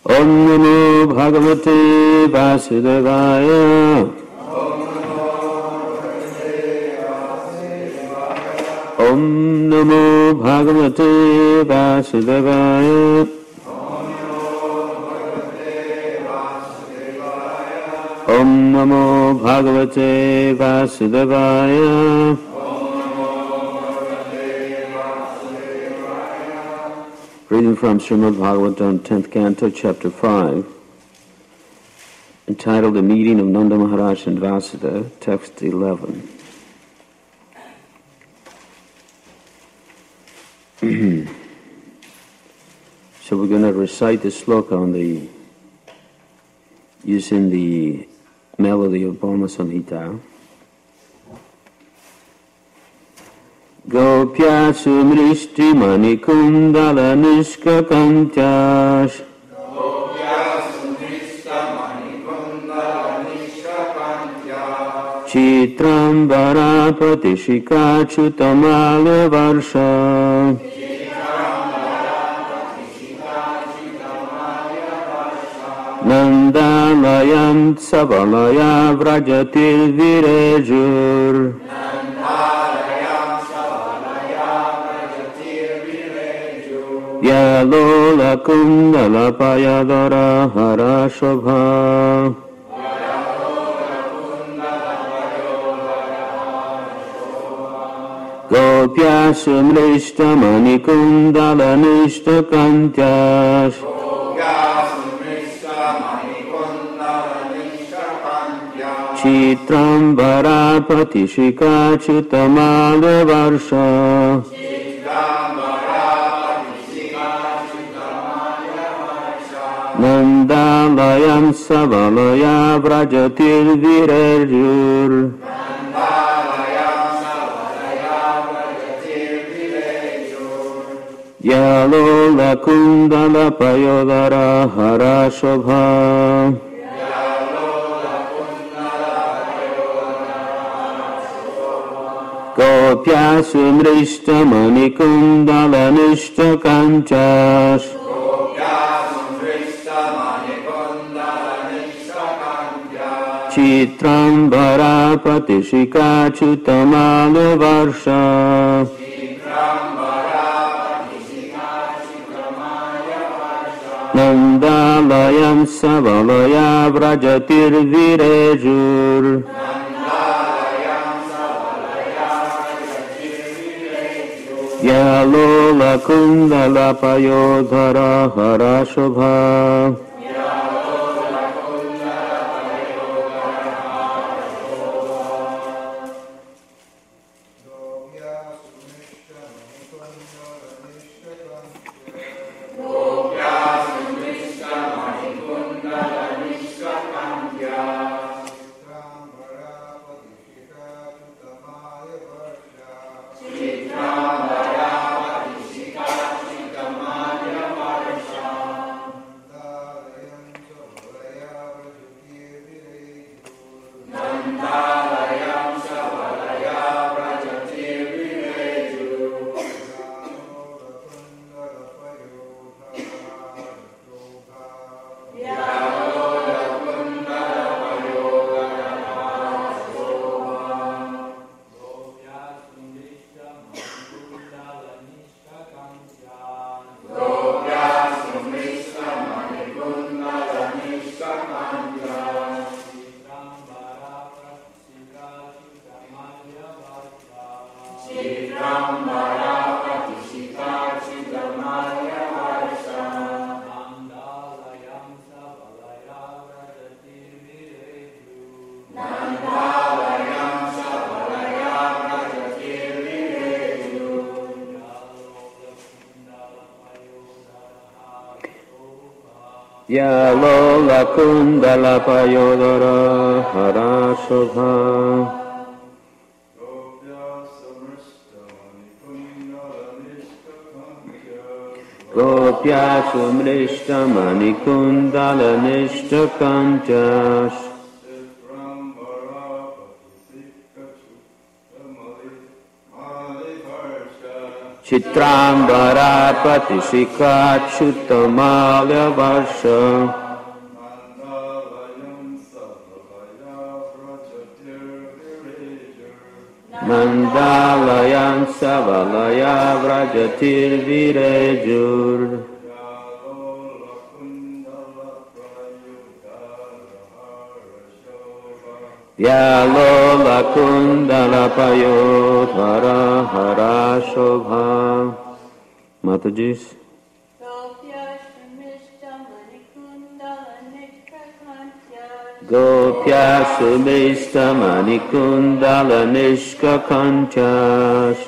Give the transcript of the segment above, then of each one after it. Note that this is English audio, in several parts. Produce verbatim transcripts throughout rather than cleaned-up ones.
Om Namo Bhagavate Vasudevaya. Om Namo Bhagavate Vasudevaya. Om Namo Bhagavate Vasudevaya. Reading from Srimad Bhagavatam, tenth Canto, Chapter five, entitled The Meeting of Nanda Maharaj and Vasudha, Text eleven. So we're going to recite the sloka on the, using the melody of Bhoma Samhita. Gopya sumrishti manikundala nishkakantyas. Gopya sumrishti manikundala nishkakantyas. Chitrambara pratishika chutamala varsha. Chitrambara pratishika chutamala varsha. Nandalayam savalaya vrajatil virejur. Yalola kundala payadara hara shobha. Gopya sumrishta manikundala nishtakantyas. Chitrambara patishika chutamala varsha. Nandalayam savalaya vrajatil virejur. Yalola kundala payodara hara shobha. Gopya sumrishta manikundala nishtakantyas. Chitrambara pratishika chutamala varsha. Nandalayam savalaya vrajatir virejur. Yalola kundala payodhara hara shobha. Yalola kundala payodara hara shobha. Gopya sumrishta manikundala nishtakantyas. Chitrambara Patishikachyutamalya Varsha Mandalayan Savalaya Vrajatir Virejur Vyalola Kundala Payodhara Hara Shobha. Matajis. Gopya Sumista Manikundala Nishka Kanchash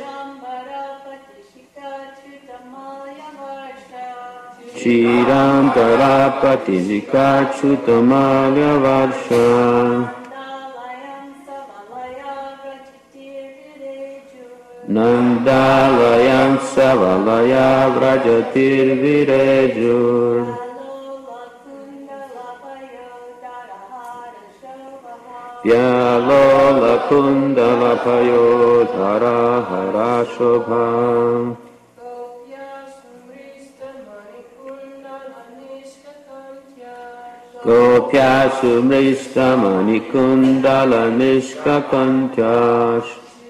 Chiram Tarapati Zikachutamalya Varsha Nandalayan Savalaya Vrajatir Virejur Vyalola Kundala Payodhara Hara Shobha Gopya Sumrista Manikundala Nishka Kantyash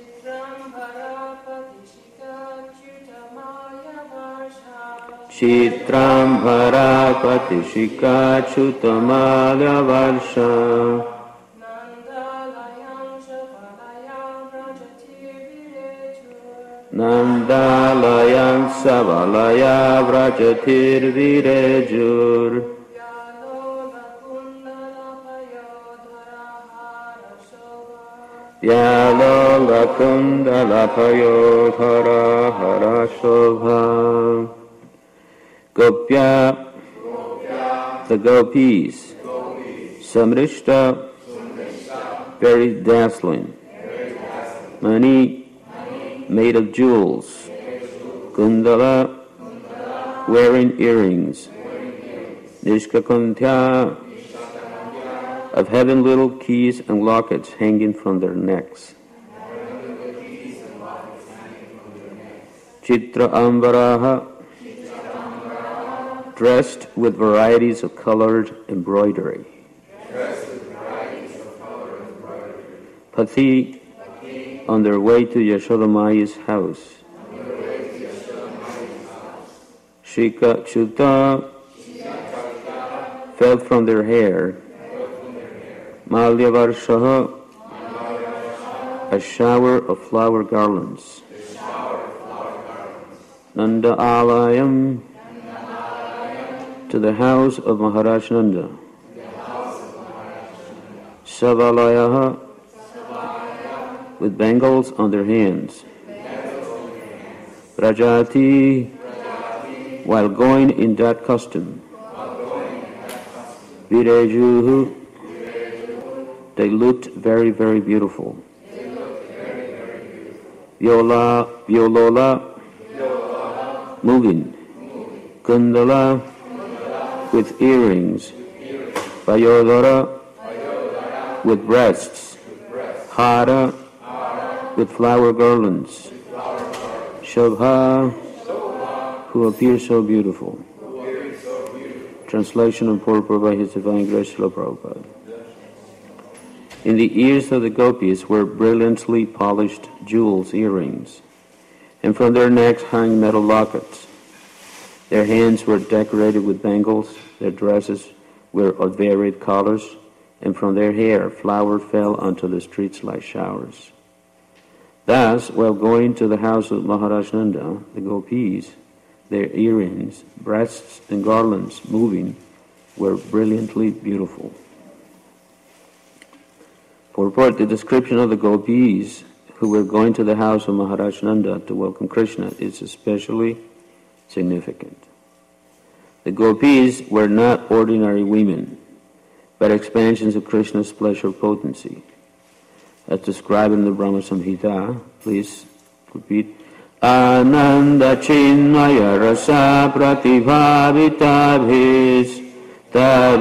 Chitrambara Patishikachyutamalya Varsha Nandalayan Savalaya Vrajatir Virejur Vyalola Kundala Payodhara Hara Shobha Gopya, the gopis, Samrishta, very dazzling, Mani, made of jewels, Kundala, wearing earrings, Nishkakantya, of having little keys and lockets hanging from their necks. Chitra Ambaraha, dressed with varieties of colored embroidery. Pathi, on their way to Yashodamayi's house. Shika Chuta, fell from their hair. Malyavarshaha, a shower of flower garlands. Nanda Alayam, to the house of Maharaj Nanda. Savalayaha, with bangles on their hands. Rajati, while going in that custom. Virejuhu, they looked very, very beautiful. Viola, Violola, moving. Kundala, with earrings. Payodhara, with breasts. Hara, with flower garlands. Shobha, who appears so beautiful. Translation and purport by His Divine Grace Srila Prabhupada. In the ears of the gopis were brilliantly polished jewels earrings, and from their necks hung metal lockets. Their hands were decorated with bangles, their dresses were of varied colors, and from their hair flowers fell onto the streets like showers. Thus, while going to the house of Maharaj Nanda, the gopis, their earrings, breasts, and garlands moving, were brilliantly beautiful. Purport, the description of the gopis who were going to the house of Maharaj Nanda to welcome Krishna is especially significant. The gopis were not ordinary women, but expansions of Krishna's pleasure potency. As described in the Brahma Samhita, please repeat. Ananda Chinmaya Rasa Pratibhavitabhis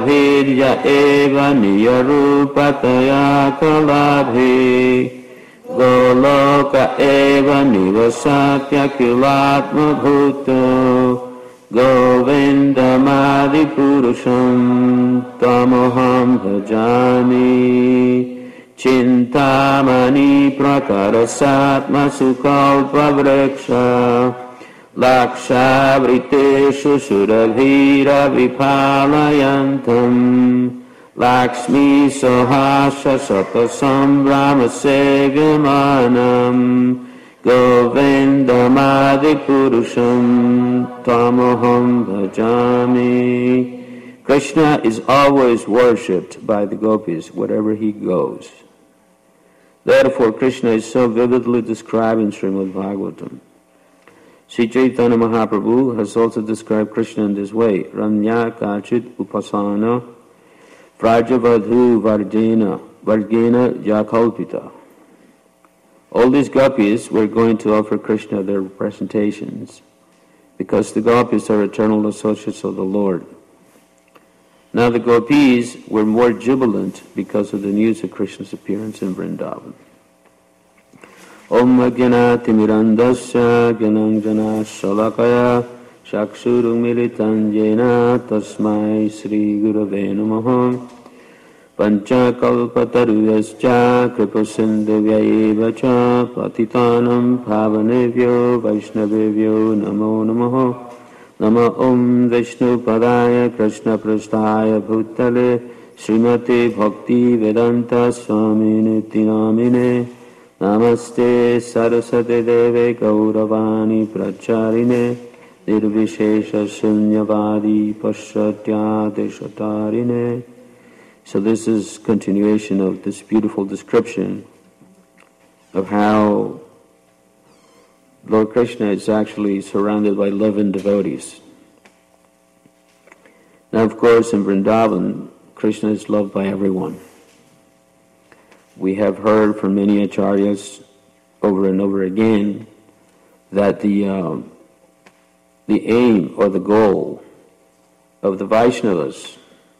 Tabhirya Eva Niyarupataya Kalabhi Goloka eva nivasatya kilatma bhuto Govindamadi purusham tamoham bhajami Chintamani prakarasatma sukalpa vriksha Lakshavriteshu surabhira vipalayantam Lakshmi sohasha sapasam brahma sevimanam Govindamadi purusham tamoham bhajami. Krishna is always worshipped by the gopis wherever he goes. Therefore, Krishna is so vividly described in Srimad Bhagavatam. Sri Chaitanya Mahaprabhu has also described Krishna in this way. Ranya kachit upasana vrajavadhu varjena vargena yakalpita. All these gopis were going to offer Krishna their presentations because the gopis are eternal associates of the Lord. Now the gopis were more jubilant because of the news of Krishna's appearance in Vrindavan. Om Ajnana Timirandasya Gyananjana Shalakaya Chakshuru Militan Jena Tasmai Sri Gurave Namaha Panchakalpataruyascha Kripasindhavyaeva cha Patitanam Pavanevyo Vaishnavevyo Namo Namaha Nama Om Vishnu Padaya Krishna Prasthaya Bhutale Srimati Bhakti Vedanta Swami Niti Namine Namaste Saraswati Deve Gauravani Pracharine Nirvishesha Sunyavadi Paschatya Deshatarine. So this is continuation of this beautiful description of how Lord Krishna is actually surrounded by loving devotees. Now, of course, in Vrindavan, Krishna is loved by everyone. We have heard from many acharyas over and over again that the uh, the aim or the goal of the Vaishnavas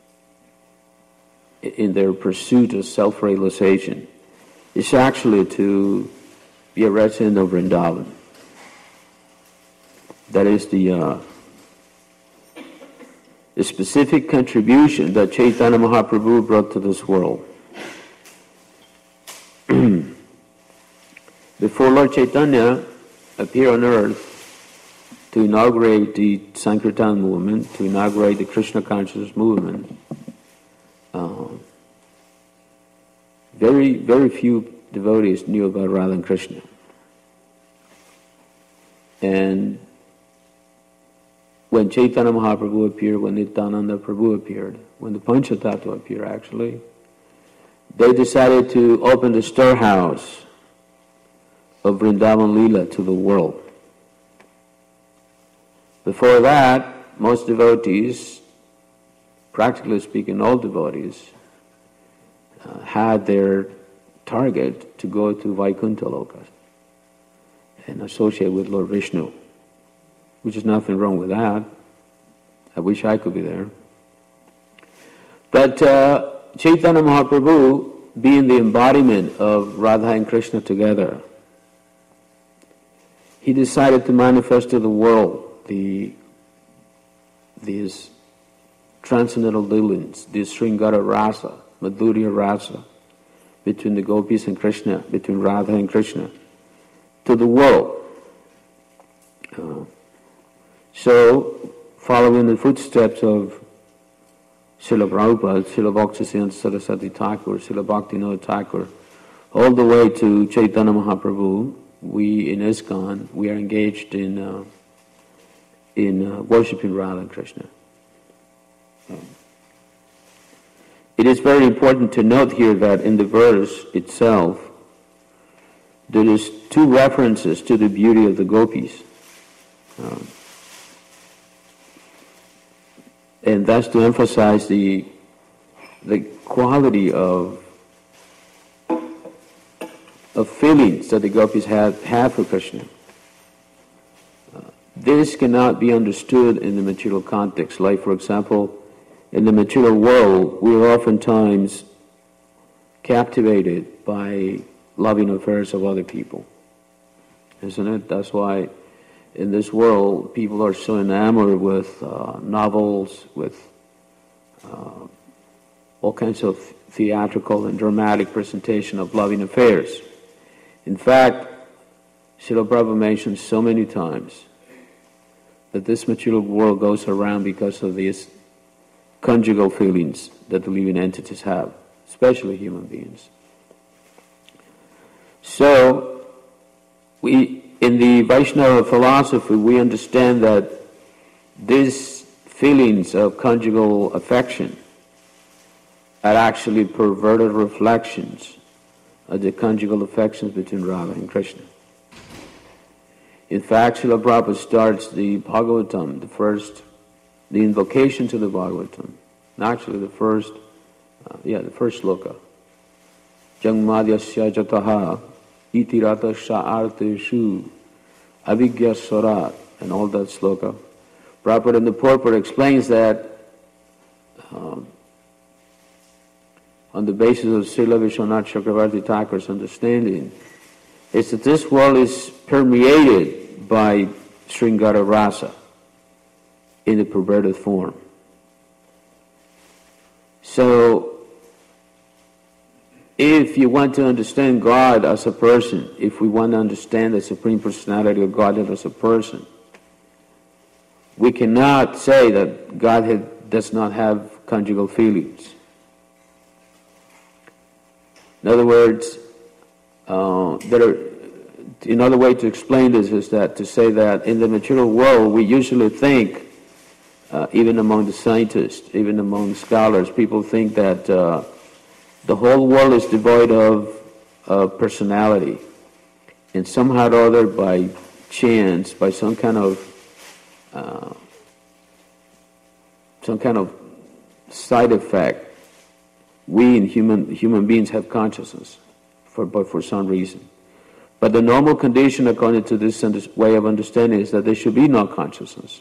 in their pursuit of self-realization is actually to be a resident of Vrindavan. That is the, uh, the specific contribution that Chaitanya Mahaprabhu brought to this world. Before Lord Chaitanya appeared on earth to inaugurate the Sankirtan movement, to inaugurate the Krishna consciousness movement, uh, very, very few devotees knew about Radha and Krishna. And when Chaitanya Mahaprabhu appeared, when Nityananda Prabhu appeared, when the Panchatattva appeared actually, they decided to open the storehouse of Vrindavan Leela to the world. Before that, most devotees, practically speaking all devotees, uh, had their target to go to Vaikuntha Loka and associate with Lord Vishnu, which is nothing wrong with that. I wish I could be there. But uh, Chaitanya Mahaprabhu, being the embodiment of Radha and Krishna together, he decided to manifest to the world the these transcendental dealings, this Sringara Rasa, Madhurya Rasa, between the gopis and Krishna, between Radha and Krishna, to the world. Uh, so, following the footsteps of Srila Prabhupada, Srila Bhaktisiddhanta Saraswati Thakur, Srila Bhaktivinoda Thakur, all the way to Chaitanya Mahaprabhu, we in ISKCON, we are engaged in uh, in uh, worshipping Radha and Krishna. Um, it is very important to note here that in the verse itself, there is two references to the beauty of the gopis. Um, and that's to emphasize the the quality of of feelings that the gopis have, have for Krishna. Uh, this cannot be understood in the material context. Like, for example, in the material world, we are oftentimes captivated by loving affairs of other people. Isn't it? That's why in this world people are so enamored with uh, novels, with uh, all kinds of theatrical and dramatic presentation of loving affairs. In fact, Srila Prabhupada mentions so many times that this material world goes around because of these conjugal feelings that the living entities have, especially human beings. So, we, in the Vaishnava philosophy, we understand that these feelings of conjugal affection are actually perverted reflections of the conjugal affections between Radha and Krishna. In fact, Srila Prabhupada starts the Bhagavatam, the first, the invocation to the Bhagavatam, actually the first, uh, yeah, the first sloka. Jangmadyasya jataha itirata sha'arteshu avigya swarat, and all that sloka. Prabhupada in the purport explains that um, on the basis of Srila Vishwanath Chakravarti Thakur's understanding, is that this world is permeated by Sringara Rasa in a perverted form. So, if you want to understand God as a person, if we want to understand the Supreme Personality of Godhead as a person, we cannot say that Godhead does not have conjugal feelings. In other words, uh, there are, another way to explain this is that to say that in the material world we usually think, uh, even among the scientists, even among scholars, people think that uh, the whole world is devoid of uh, personality, and somehow or other, by chance, by some kind of uh, some kind of side effect, we in human human beings have consciousness, for but for some reason. But the normal condition, according to this way of understanding, is that there should be no consciousness.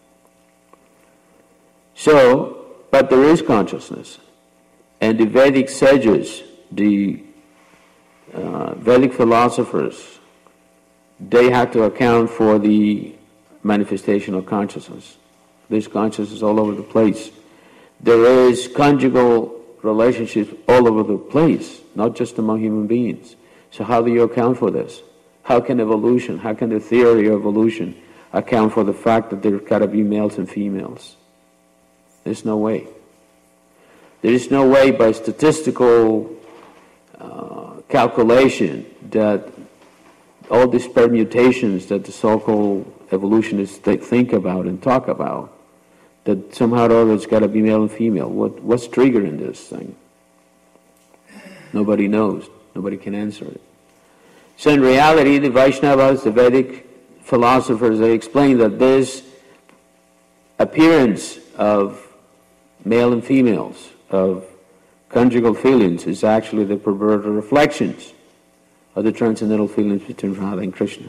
So, but there is consciousness. And the Vedic sages, the uh, Vedic philosophers, they have to account for the manifestation of consciousness. There's consciousness all over the place. There is conjugal relationships all over the place, not just among human beings. So how do you account for this? How can evolution, how can the theory of evolution account for the fact that there's got to be males and females? There's no way. There is no way by statistical uh, calculation that all these permutations that the so-called evolutionists think about and talk about, that somehow or other it's got to be male and female. What, what's triggering this thing? Nobody knows. Nobody can answer it. So in reality, the Vaishnavas, the Vedic philosophers, they explain that this appearance of male and females, of conjugal feelings, is actually the perverted reflections of the transcendental feelings between Radha and Krishna.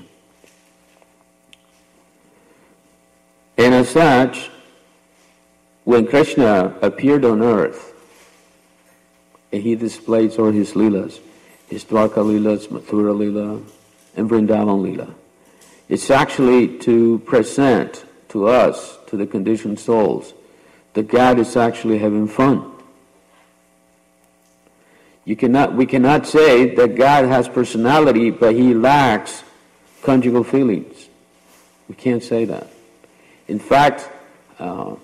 And as such, when Krishna appeared on earth, and he displayed all his leelas, his Dwarka leelas, Mathura leela, and Vrindavan leela, it's actually to present to us, to the conditioned souls, that God is actually having fun. You cannot, we cannot say that God has personality, but he lacks conjugal feelings. We can't say that. In fact, uh,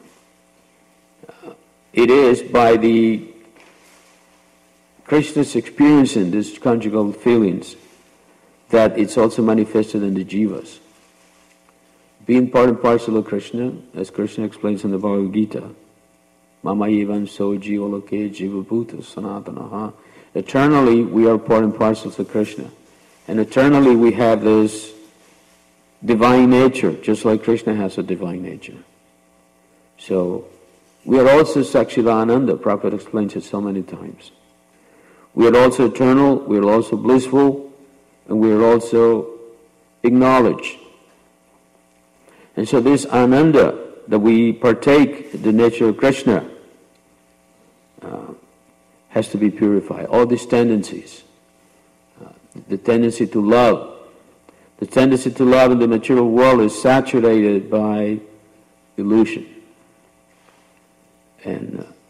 it is by the Krishna's experiencing these conjugal feelings that it's also manifested in the jivas. Being part and parcel of Krishna, as Krishna explains in the Bhagavad Gita, Mama evam so jiva loke jiva bhuta sanatanaha. Eternally we are part and parcel of Krishna. And eternally we have this divine nature, just like Krishna has a divine nature. So, we are also Sachidananda, Prabhupada explains it so many times. We are also eternal, we are also blissful, and we are also acknowledged. And so this Ananda, that we partake in the nature of Krishna, uh, has to be purified. All these tendencies, uh, the tendency to love. The tendency to love in the material world is saturated by illusion. And, uh,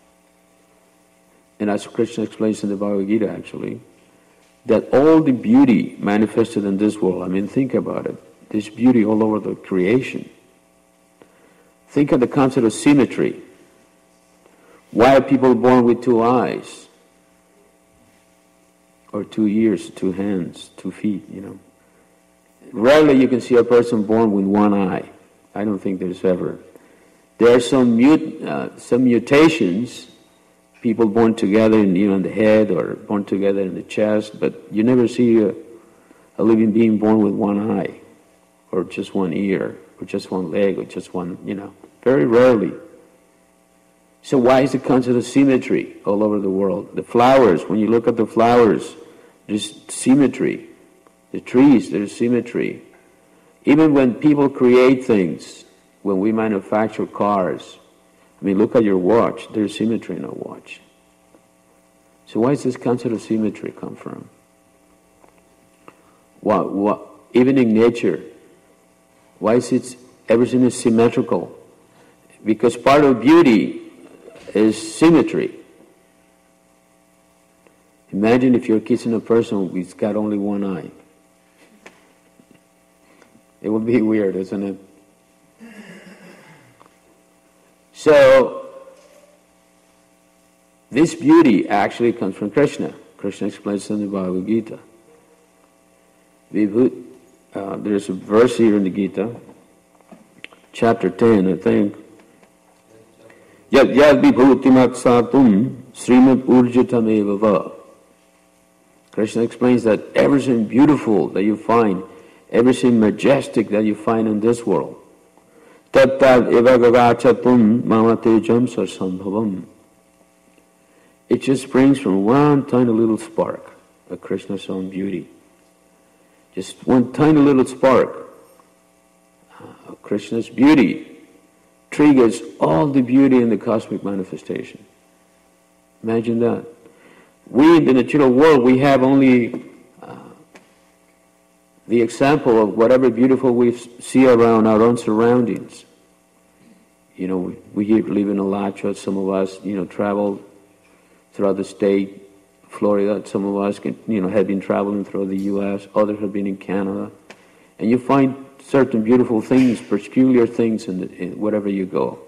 and as Krishna explains in the Bhagavad Gita, actually, that all the beauty manifested in this world, I mean, think about it, there's beauty all over the creation. Think of the concept of symmetry. Why are people born with two eyes? Or two ears, two hands, two feet, you know? Rarely you can see a person born with one eye. I don't think there's ever. There are some mut, uh, some mutations, people born together in, you know, in the head or born together in the chest, but you never see a, a living being born with one eye, or just one ear, or just one leg, or just one, you know, very rarely. So why is the concept of symmetry all over the world? The flowers, when you look at the flowers, there's symmetry. The trees, there's symmetry. Even when people create things, when we manufacture cars, I mean, look at your watch, there's symmetry in a watch. So why does this concept of symmetry come from? What, what, even in nature, why is it everything is symmetrical? Because part of beauty is symmetry. Imagine if you're kissing a person who's got only one eye. It would be weird, isn't it? So, this beauty actually comes from Krishna. Krishna explains in the Bhagavad Gita. Vibhu, uh, there's a verse here in the Gita, chapter ten, I think. Yad yad vibhutimat satum srimad urjatam va. Krishna explains that everything beautiful that you find, everything majestic that you find in this world, tat tad evagavachatum mamatejam sarsambhavam. It just springs from one tiny little spark of Krishna's own beauty. Just one tiny little spark of Krishna's beauty triggers all the beauty in the cosmic manifestation. Imagine that. We in the material world, we have only uh, the example of whatever beautiful we see around our own surroundings. You know, we, we live in Alacha, some of us, you know, travel throughout the state, Florida, some of us, can, you know, have been traveling throughout the U S, others have been in Canada. And you find certain beautiful things, peculiar things in, the, in wherever you go.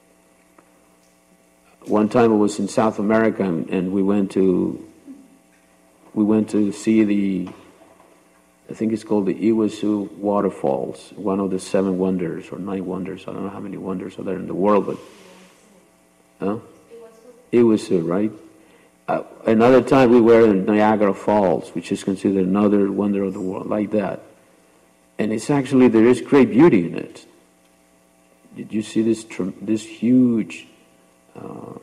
One time I was in South America, and, and we went to we went to see the, I think it's called the Iguazu waterfalls, one of the seven wonders or nine wonders. I don't know how many wonders are there in the world, but huh? Iguazu, right? Uh, another time we were in Niagara Falls, which is considered another wonder of the world, like that. And it's actually, there is great beauty in it. Did you see this this huge, uh,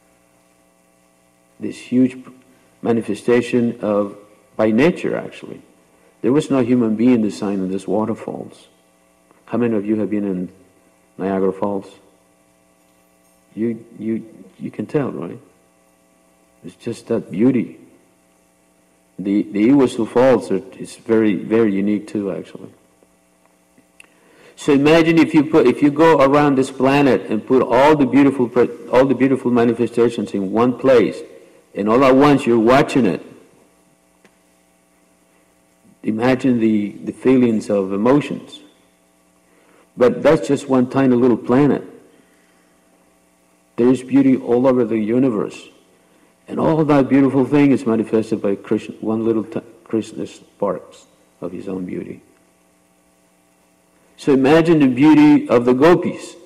this huge manifestation of, by nature actually? There was no human being designing these waterfalls. How many of you have been in Niagara Falls? You you you can tell, right? It's just that beauty. The the Iguazu Falls are, is very very unique too, actually. So imagine if you put if you go around this planet and put all the beautiful all the beautiful manifestations in one place, and all at once you're watching it. Imagine the, the feelings of emotions. But that's just one tiny little planet. There is beauty all over the universe. And all that beautiful thing is manifested by Krishna, one little t- Krishna sparks of his own beauty. So imagine the beauty of the gopis.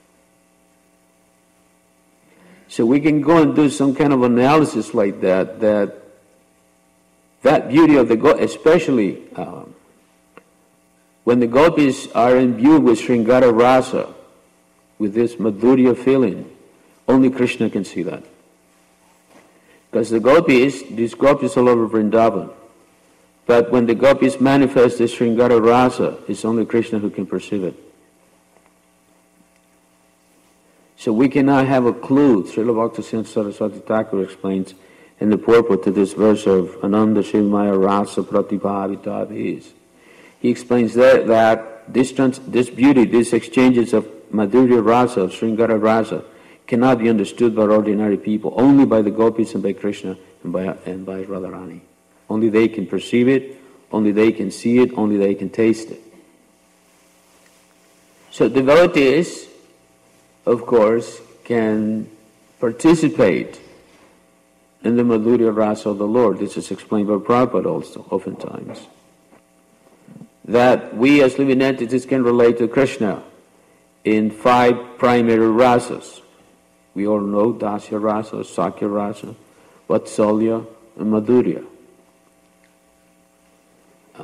So we can go and do some kind of analysis like that, that that beauty of the gopis, especially um, when the gopis are imbued with Sringara Rasa, with this Madhurya feeling, only Krishna can see that. Because the gopis, these gopis all over Vrindavan, but when the gopis manifest this Sringara Rasa, it's only Krishna who can perceive it. So we cannot have a clue. Srila Bhakti Saraswati Thakur explains in the purport to this verse of Ananda Shivmaya Rasa Pratibhavita is. He explains that, that this, trans, this beauty, these exchanges of Madhurya Rasa, of Sringara Rasa, cannot be understood by ordinary people, only by the gopis and by Krishna and by, and by Radharani. Only they can perceive it, only they can see it, only they can taste it. So devotees, of course, can participate in the Madhurya Rasa of the Lord. This is explained by Prabhupada also, oftentimes. That we as living entities can relate to Krishna in five primary rasas. We all know Dasya Rasa, Sakya Rasa, Vatsalya, and Madhurya. Uh,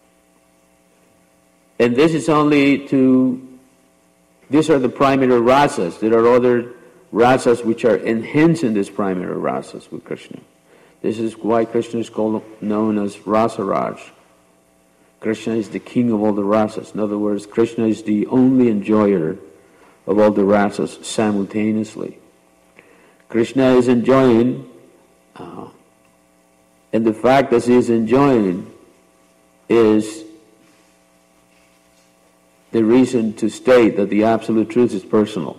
and this is only to, these are the primary rasas. There are other rasas which are enhancing these primary rasas with Krishna. This is why Krishna is called, known as Rasaraj. Krishna is the king of all the rasas. In other words, Krishna is the only enjoyer of all the rasas simultaneously. Krishna is enjoying, uh, and the fact that he is enjoying is the reason to state that the absolute truth is personal.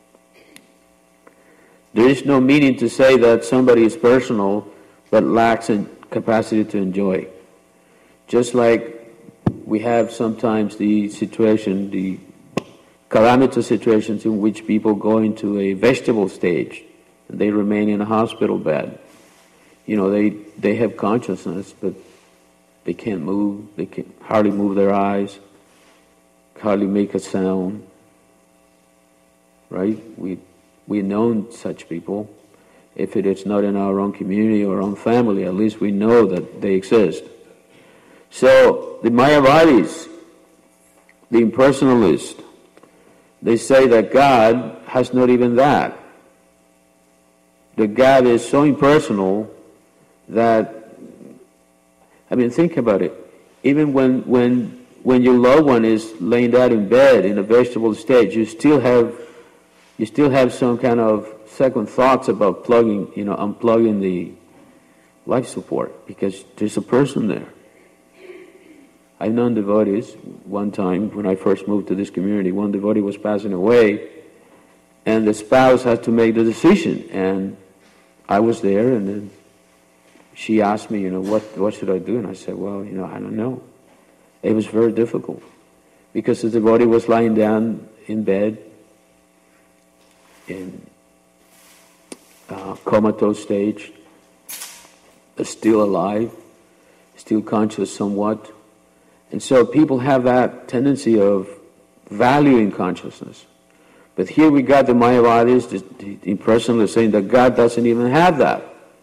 There is no meaning to say that somebody is personal but lacks in capacity to enjoy. Just like we have sometimes the situation, the calamity situations in which people go into a vegetable stage and they remain in a hospital bed. You know, they, they have consciousness, but they can't move, they can hardly move their eyes, hardly make a sound, right? We, we've known such people. If it is not in our own community or own family, at least we know that they exist. So the Mayavadis, the impersonalists, they say that God has not even that. That God is so impersonal that, I mean, think about it. Even when when when your loved one is laying down in bed in a vegetable state, you still have you still have some kind of second thoughts about plugging, you know, unplugging the life support because there's a person there. I've known devotees, one time when I first moved to this community, one devotee was passing away and the spouse had to make the decision, and I was there, and then she asked me, you know, what, what should I do? And I said, well, you know, I don't know. It was very difficult because the devotee was lying down in bed in uh, comatose stage, still alive, still conscious somewhat. And so people have that tendency of valuing consciousness. But here we got the Mayavadis, the, the impersonalists, saying that God doesn't even have that.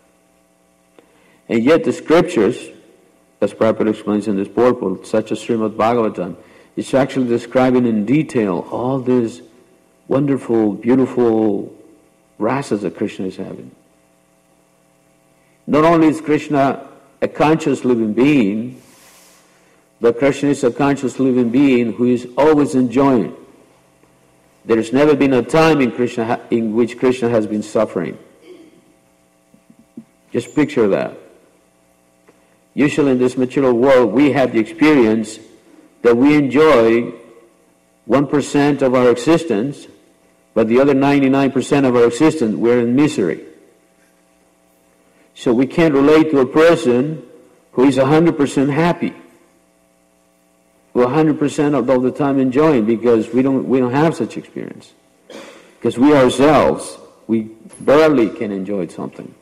And yet the scriptures, as Prabhupada explains in this purport, such as Srimad Bhagavatam, it's actually describing in detail all these wonderful, beautiful rasas that Krishna is having. Not only is Krishna a conscious living being, but Krishna is a conscious living being who is always enjoying. There has never been a time in Krishna in which Krishna has been suffering. Just picture that. Usually in this material world, we have the experience that we enjoy one percent of our existence, but the other ninety-nine percent of our existence, we're in misery. So we can't relate to a person who is one hundred percent happy, who one hundred percent of all the time enjoying, because we don't, we don't have such experience. Because we ourselves, we barely can enjoy something.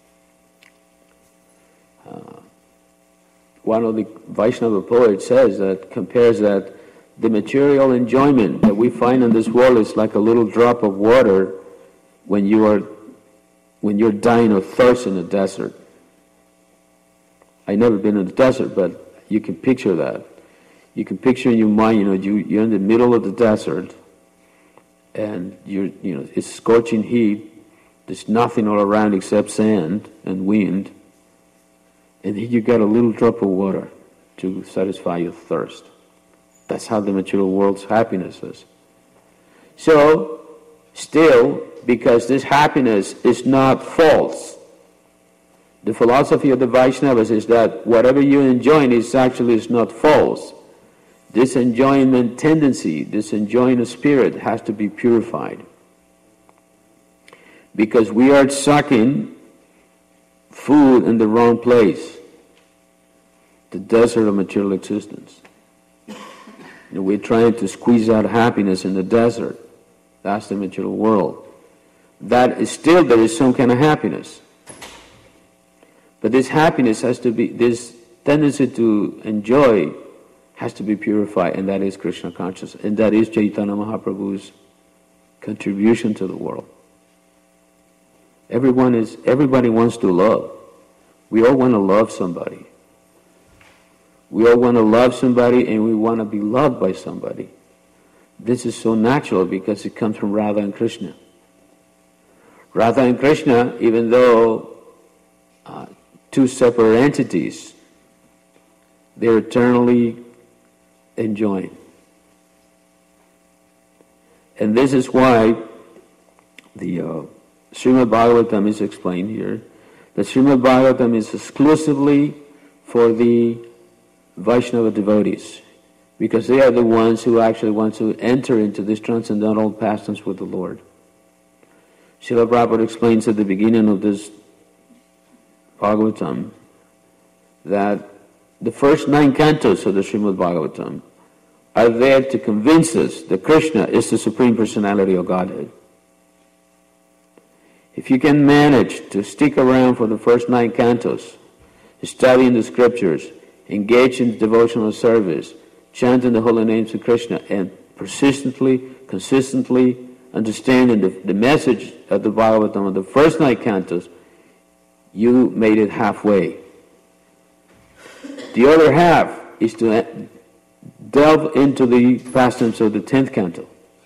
Uh, one of the Vaishnava poets says that, compares that the material enjoyment that we find in this world is like a little drop of water when you are when you're dying of thirst in the desert. I've never been in the desert, but you can picture that. You can picture in your mind, you know, you, you're in the middle of the desert, and you're, you know, it's scorching heat. There's nothing all around except sand and wind, and then you got a little drop of water to satisfy your thirst. That's how the material world's happiness is. So, still, because this happiness is not false, The philosophy of the Vaishnavas is that whatever you enjoy is actually is not false. This enjoyment tendency, this enjoying spirit has to be purified. Because we are sucking food in the wrong place, the desert of material existence. You know, we're trying to squeeze out happiness in the desert. That's the material world. That is still, there is some kind of happiness. But this happiness has to be, this tendency to enjoy has to be purified, and that is Krishna consciousness, and that is Chaitanya Mahaprabhu's contribution to the world. Everyone is, everybody wants to love. We all want to love somebody. We all want to love somebody, and we want to be loved by somebody. This is so natural because it comes from Radha and Krishna. Radha and Krishna, even though uh, two separate entities, they're eternally enjoying. And this is why the uh, Srimad Bhagavatam is explained here. The Srimad Bhagavatam is exclusively for the Vaishnava devotees, because they are the ones who actually want to enter into this transcendental pastimes with the Lord. Srila Prabhupada explains at the beginning of this Bhagavatam that the first nine cantos of the Srimad Bhagavatam are there to convince us that Krishna is the Supreme Personality of Godhead. If you can manage to stick around for the first nine cantos, studying the scriptures, engage in devotional service, chanting the holy names of Krishna, and persistently, consistently understanding the, the message of the Bhagavatam of the first nine cantos, you made it halfway. The other half is to delve into the pastimes of the tenth canto,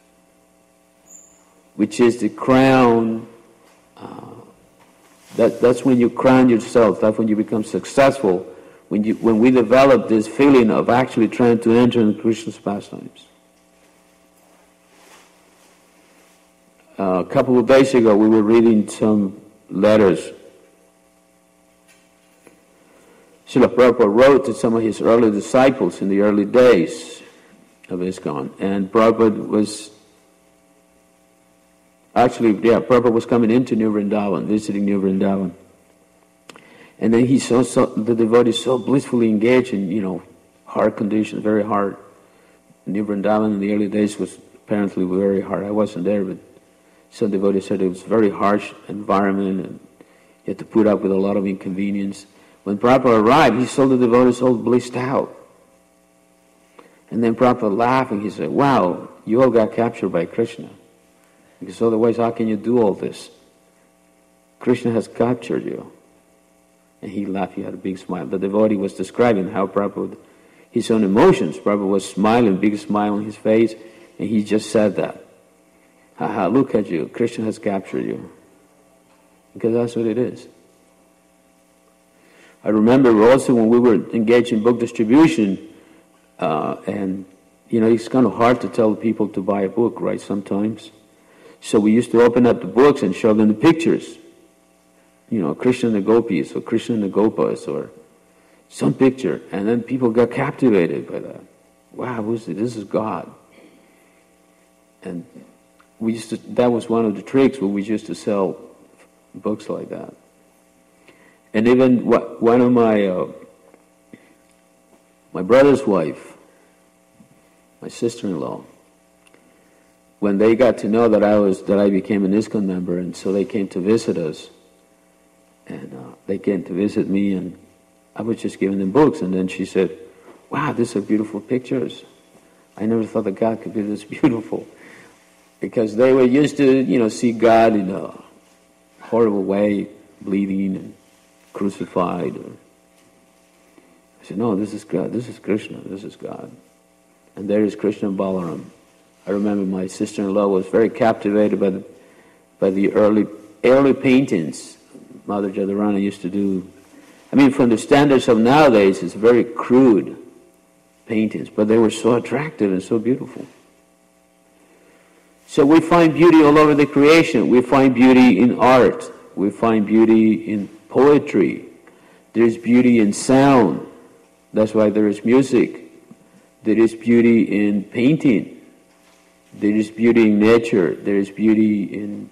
which is the crown. Uh, that that's when you crown yourself. That's when you become successful. When you when we develop this feeling of actually trying to enter into Krishna's pastimes. Uh, a couple of days ago, we were reading some letters Srila Prabhupada wrote to some of his early disciples in the early days of ISKCON. And Prabhupada was, actually, yeah, Prabhupada was coming into New Vrindavan, visiting New Vrindavan. And then he saw so, the devotees so blissfully engaged in, you know, hard conditions, very hard. New Vrindavan in the early days was apparently very hard. I wasn't there, but some devotees said it was a very harsh environment and you had to put up with a lot of inconvenience. When Prabhupada arrived, he saw the devotees all blissed out. And then Prabhupada laughed and he said, wow, you all got captured by Krishna. Because otherwise, how can you do all this? Krishna has captured you. And he laughed, he had a big smile. The devotee was describing how Prabhupada, his own emotions, Prabhupada was smiling, big smile on his face, and he just said that. Haha, look at you, Krishna has captured you. Because that's what it is. I remember also when we were engaged in book distribution, uh, and, you know, it's kind of hard to tell people to buy a book, right, sometimes. So we used to open up the books and show them the pictures. You know, Krishna and the Gopis, or Krishna and the Gopas, or some picture. And then people got captivated by that. Wow, who's this? This is God. And we used to, that was one of the tricks where we used to sell books like that. And even one of my uh, my brother's wife, my sister-in-law, when they got to know that I was that I became an ISKCON member, and so they came to visit us, and uh, they came to visit me, and I was just giving them books, and then she said, "Wow, these are beautiful pictures. I never thought that God could be this beautiful," because they were used to, you know, see God in a horrible way, bleeding and crucified. Or, I said, no, this is God. This is Krishna. This is God. And there is Krishna and Balaram. I remember my sister-in-law was very captivated by the by the early early paintings Mother Jadharani used to do. I mean, from the standards of nowadays, it's very crude paintings, but they were so attractive and so beautiful. So we find beauty all over the creation. We find beauty in art. We find beauty in poetry. There is beauty in sound. That's why there is music. There is beauty in painting. There is beauty in nature. There is beauty in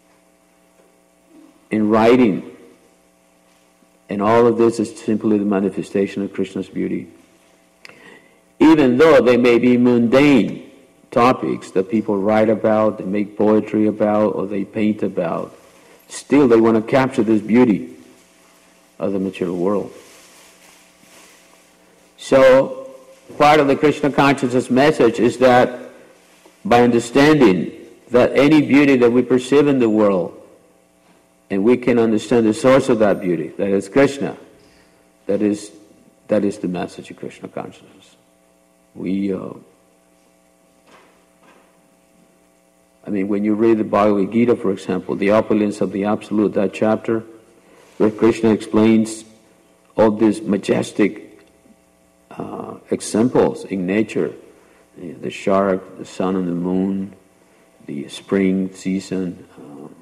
in writing. And all of this is simply the manifestation of Krishna's beauty. Even though they may be mundane topics that people write about, they make poetry about, or they paint about, still they want to capture this beauty of the material world. So, part of the Krishna consciousness message is that by understanding that any beauty that we perceive in the world, and we can understand the source of that beauty, that is Krishna, that is that is the message of Krishna consciousness. We, uh, I mean, when you read the Bhagavad Gita, for example, the opulence of the Absolute, that chapter, where Krishna explains all these majestic uh, examples in nature, the shark, the sun and the moon, the spring season. Um,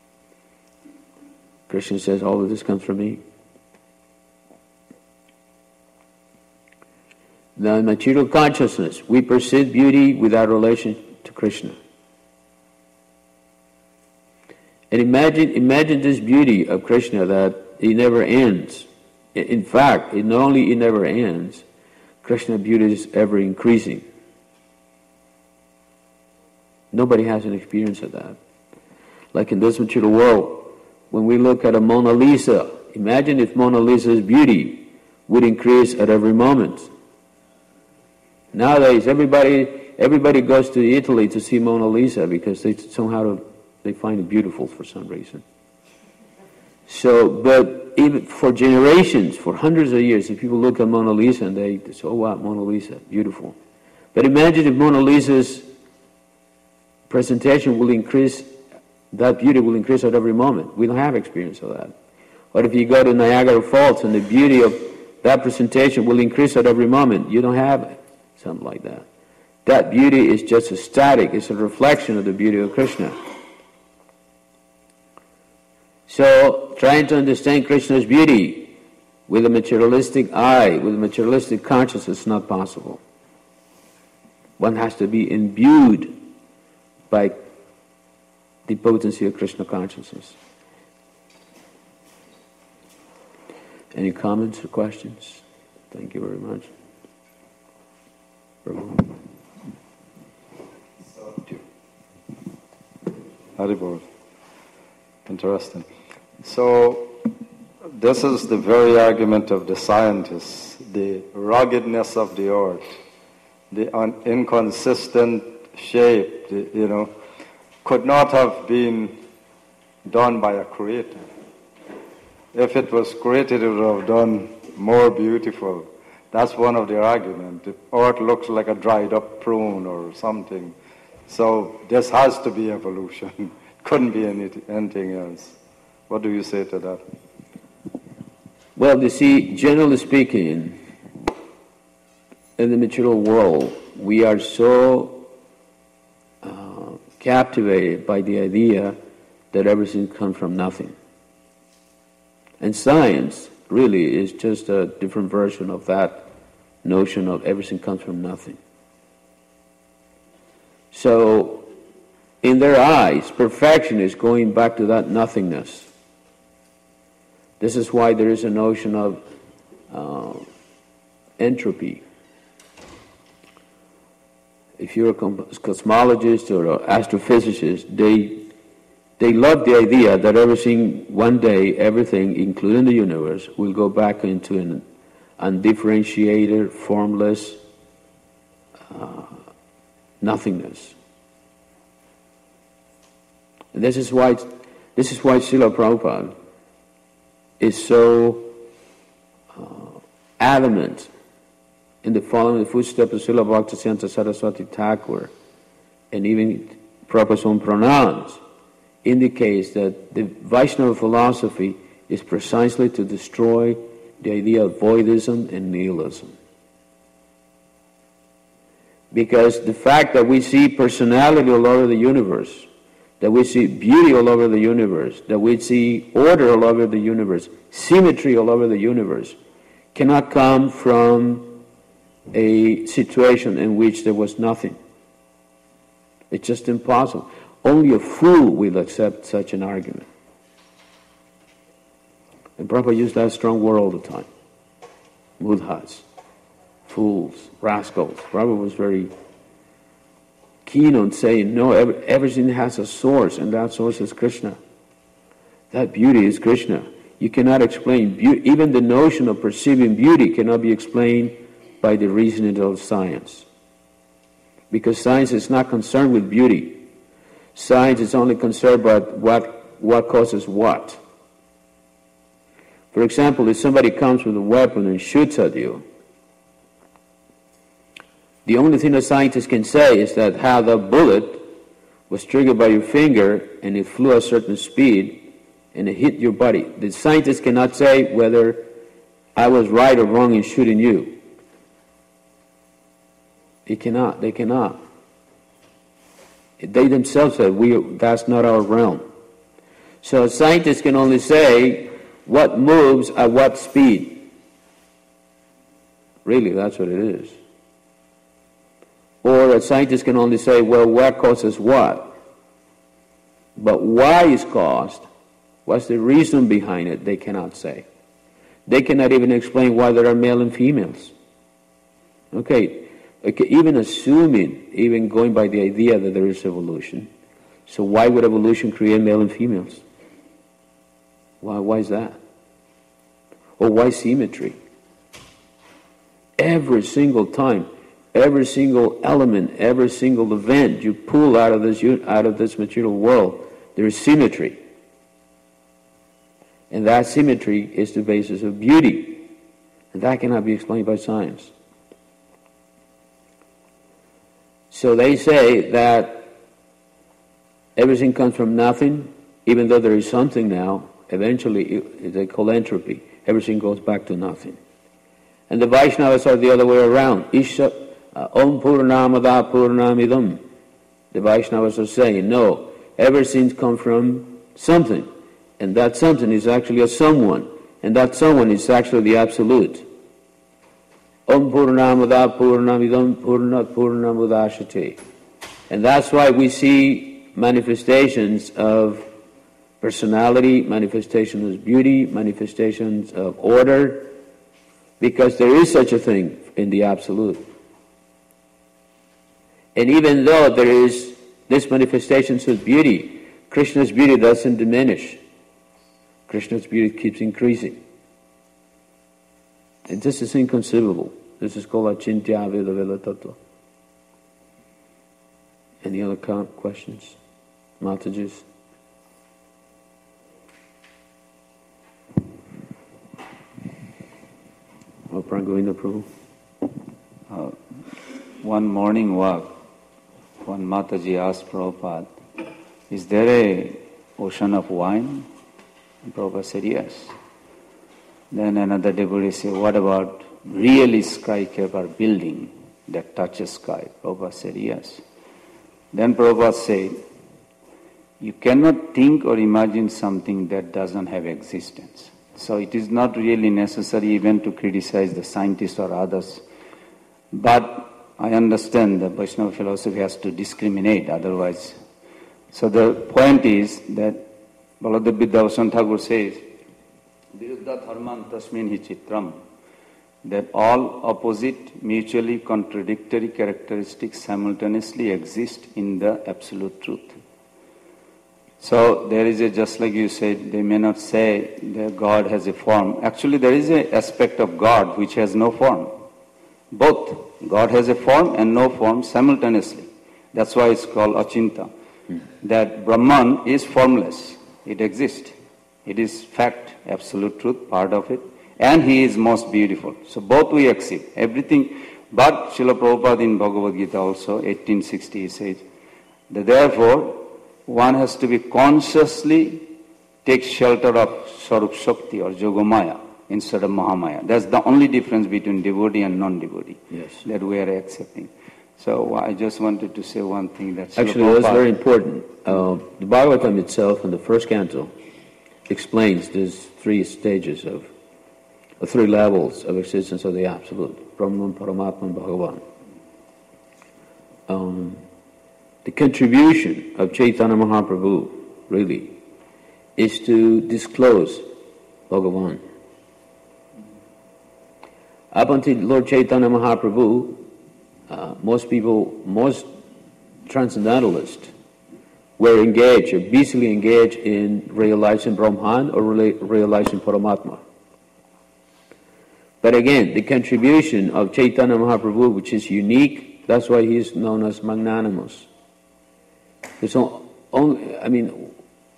Krishna says, all of this comes from me. Now, in material consciousness, we perceive beauty without relation to Krishna. And imagine, imagine this beauty of Krishna that it never ends. In fact, it not only it never ends, Krishna beauty is ever increasing. Nobody has an experience of that. Like in this material world, when we look at a Mona Lisa, imagine if Mona Lisa's beauty would increase at every moment. Nowadays, everybody everybody goes to Italy to see Mona Lisa because they somehow they find it beautiful for some reason. So, but even for generations, for hundreds of years, if people look at Mona Lisa and they say, oh wow, Mona Lisa, beautiful. But imagine if Mona Lisa's presentation will increase, that beauty will increase at every moment. We don't have experience of that. Or if you go to Niagara Falls and the beauty of that presentation will increase at every moment, you don't have something like that. That beauty is just a static, it's a reflection of the beauty of Krishna. So, trying to understand Krishna's beauty with a materialistic eye, with a materialistic consciousness is not possible. One has to be imbued by the potency of Krishna consciousness. Any comments or questions? Thank you very much. Haribol. Interesting. So, this is the very argument of the scientists, the ruggedness of the earth, the un- inconsistent shape, the, you know, could not have been done by a creator. If it was created, it would have done more beautiful. That's one of their arguments. The earth looks like a dried up prune or something. So this has to be evolution. Couldn't be any, anything else. What do you say to that? Well, you see, generally speaking, in the material world, we are so uh, captivated by the idea that everything comes from nothing. And science really is just a different version of that notion of everything comes from nothing. So, in their eyes, perfection is going back to that nothingness. This is why there is a notion of uh, entropy. If you're a cosmologist or an astrophysicist, they they love the idea that everything, one day, everything, including the universe, will go back into an undifferentiated, formless uh, nothingness. And this is why this is why Srila Prabhupada is so uh, adamant in the following the footsteps of Srila Bhaktisiddhanta Saraswati Thakur, and even Prabhupada's own pronouns indicates that the Vaishnava philosophy is precisely to destroy the idea of voidism and nihilism. Because the fact that we see personality all over the universe that we see beauty all over the universe, that we see order all over the universe, symmetry all over the universe, cannot come from a situation in which there was nothing. It's just impossible. Only a fool will accept such an argument. And Prabhupada used that strong word all the time. Mudhas, fools, rascals. Prabhupada was very keen on saying, no, every, everything has a source, and that source is Krishna. That beauty is Krishna. You cannot explain beauty. Even the notion of perceiving beauty cannot be explained by the reasoning of science. Because science is not concerned with beauty. Science is only concerned about what, what causes what. For example, if somebody comes with a weapon and shoots at you, the only thing a scientist can say is that how the bullet was triggered by your finger and it flew at a certain speed and it hit your body. The scientist cannot say whether I was right or wrong in shooting you. He cannot. They cannot. They themselves said, we, that's not our realm. So a scientist can only say what moves at what speed. Really, that's what it is. Or a scientist can only say, well, what causes what? But why is caused, what's the reason behind it, they cannot say. They cannot even explain why there are male and females. Okay, okay, even assuming, even going by the idea that there is evolution, so why would evolution create male and females? Why, why is that? Or why symmetry? Every single time, every single element, every single event you pull out of this out of this material world, there is symmetry. And that symmetry is the basis of beauty. And that cannot be explained by science. So they say that everything comes from nothing, even though there is something now, eventually they call entropy. Everything goes back to nothing. And the Vaishnavas are the other way around. Isha Om Purnamada Purnamidam. The Vaishnavas are saying, no, everything comes from something. And that something is actually a someone. And that someone is actually the Absolute. Om Purnamada Purnamidam Purnat Purnamudashate. And that's why we see manifestations of personality, manifestations of beauty, manifestations of order, because there is such a thing in the Absolute. And even though there is this manifestations of beauty, Krishna's beauty doesn't diminish. Krishna's beauty keeps increasing. And this is inconceivable. This is called Achintya Veda Veda Tattva. Any other questions? Matajis? Oh, Prangovinda Prabhu. Uh, one morning walk, one Mataji asked Prabhupada, is there a ocean of wine? And Prabhupada said, yes. Then another devotee said, what about really skyscraper building that touches sky? Prabhupada said, yes. Then Prabhupada said, you cannot think or imagine something that doesn't have existence. So it is not really necessary even to criticize the scientists or others. But I understand that Vaishnava philosophy has to discriminate, otherwise. So the point is that Baladev Vidyabhushan Thakur says, Viruddha dharman tasmin hi chitram, that all opposite, mutually contradictory characteristics simultaneously exist in the absolute truth. So there is a, just like you said, they may not say that God has a form. Actually there is an aspect of God which has no form. Both. God has a form and no form simultaneously. That's why it's called Achinta. Hmm. That Brahman is formless. It exists. It is fact, absolute truth, part of it. And he is most beautiful. So both we accept. Everything. But Srila Prabhupada in Bhagavad Gita also, eighteen sixty, says that therefore one has to be consciously take shelter of Sarup Shakti or Yogamaya instead of Mahamaya. That's the only difference between devotee and non-devotee yes. that we are accepting. So I just wanted to say one thing. That Actually, that's very important. Uh, the Bhagavatam itself, in the first canto, explains these three stages of, uh, three levels of existence of the Absolute: Brahman, Paramatma, and Bhagavan. Um, the contribution of Chaitanya Mahaprabhu, really, is to disclose Bhagavan. Up until Lord Chaitanya Mahaprabhu, uh, most people, most transcendentalists were engaged, or busily engaged in realizing Brahman or realizing Paramatma. But again, the contribution of Chaitanya Mahaprabhu, which is unique, that's why he is known as magnanimous. There's only, I mean,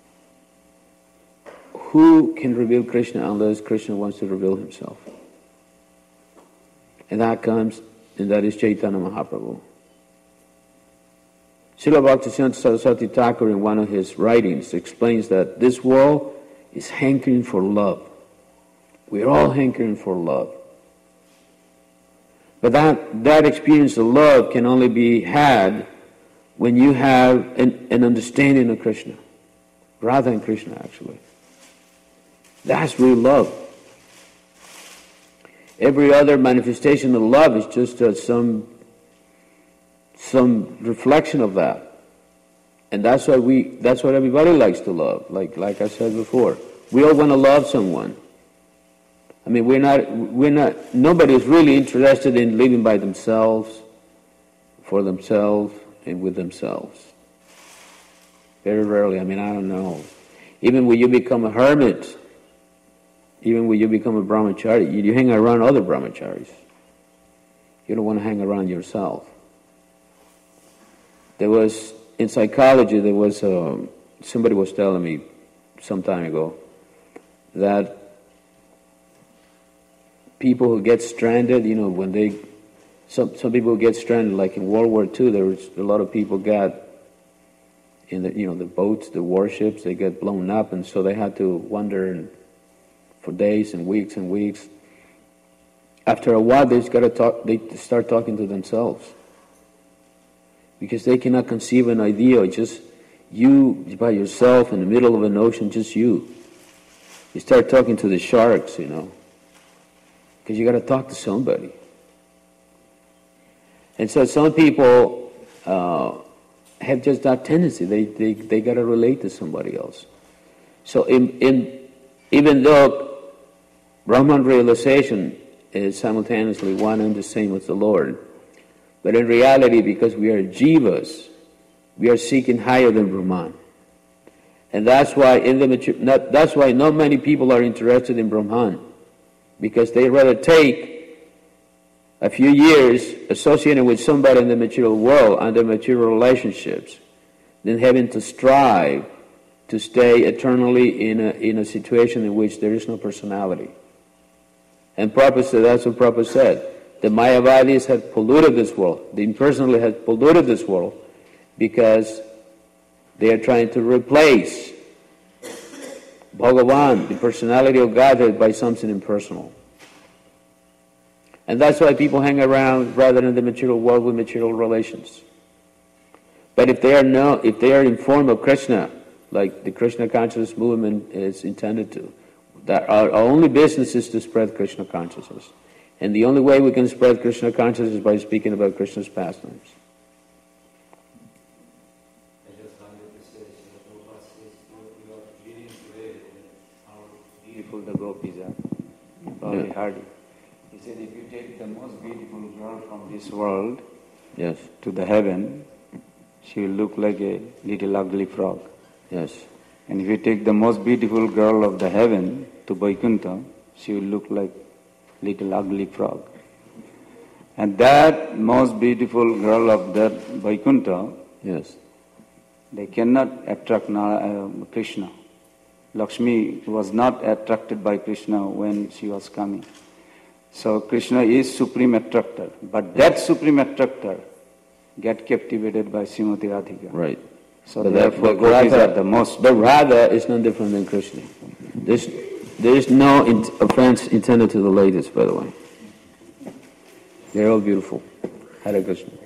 who can reveal Krishna unless Krishna wants to reveal himself? And that comes, and that is Chaitanya Mahaprabhu. Srila Bhaktisiddhanta Saraswati Thakur, in one of his writings, explains that this world is hankering for love. We're all hankering for love. But that, that experience of love can only be had when you have an, an understanding of Krishna. Radha and Krishna, actually. That's real love. Every other manifestation of love is just uh, some some reflection of that, and that's why we that's what everybody likes to love. Like like I said before, we all want to love someone. I mean, we're not we're not nobody is really interested in living by themselves, for themselves, and with themselves. Very rarely. I mean, I don't know. Even when you become a hermit. Even when you become a brahmachari, you, you hang around other brahmacharis. You don't want to hang around yourself. There was, in psychology, there was, um, somebody was telling me some time ago that people who get stranded, you know, when they, some, some people get stranded, like in World War Two, there was a lot of people got in the, you know, the boats, the warships, they get blown up, and so they had to wander and for days and weeks and weeks. After a while, they just got to talk. They start talking to themselves because they cannot conceive an idea. Just you by yourself in the middle of an ocean, just you. You start talking to the sharks, you know, because you got to talk to somebody. And so some people uh, have just that tendency. They they they got to relate to somebody else. So in in even though Brahman realization is simultaneously one and the same with the Lord. But in reality, because we are jivas, we are seeking higher than Brahman. And that's why in the mature, not, that's why not many people are interested in Brahman. Because they rather take a few years associated with somebody in the material world under material relationships than having to strive to stay eternally in a, in a situation in which there is no personality. And Prabhupada said, that's what Prabhupada said. The Mayavadis had polluted this world. The impersonalists had polluted this world because they are trying to replace Bhagavan, the personality of Godhead, by something impersonal. And that's why people hang around rather than the material world with material relations. But if they are no, if they are informed of Krishna, like the Krishna consciousness movement is intended to, that our, our only business is to spread Krishna consciousness. And the only way we can spread Krishna consciousness is by speaking about Krishna's pastimes. I just wanted to say, Prabhupada says, you are reading today how beautiful the gopis are. Probably Yeah. heard it. He said, if you take the most beautiful girl from this world Yes. to the heaven, she will look like a little ugly frog. Yes. And if you take the most beautiful girl of the heaven to Vaikuntha, she will look like little ugly frog. And that most beautiful girl of that Vaikuntha, Yes. they cannot attract uh, Krishna. Lakshmi was not attracted by Krishna when she was coming. So Krishna is supreme attractor. But that supreme attractor get captivated by Srimati Radhika. Right. So But therefore that, but gopis Radha, are the most... But Radha is no different than Krishna. There's, there is no in, offense intended to the ladies, by the way. They're all beautiful. Hare Krishna.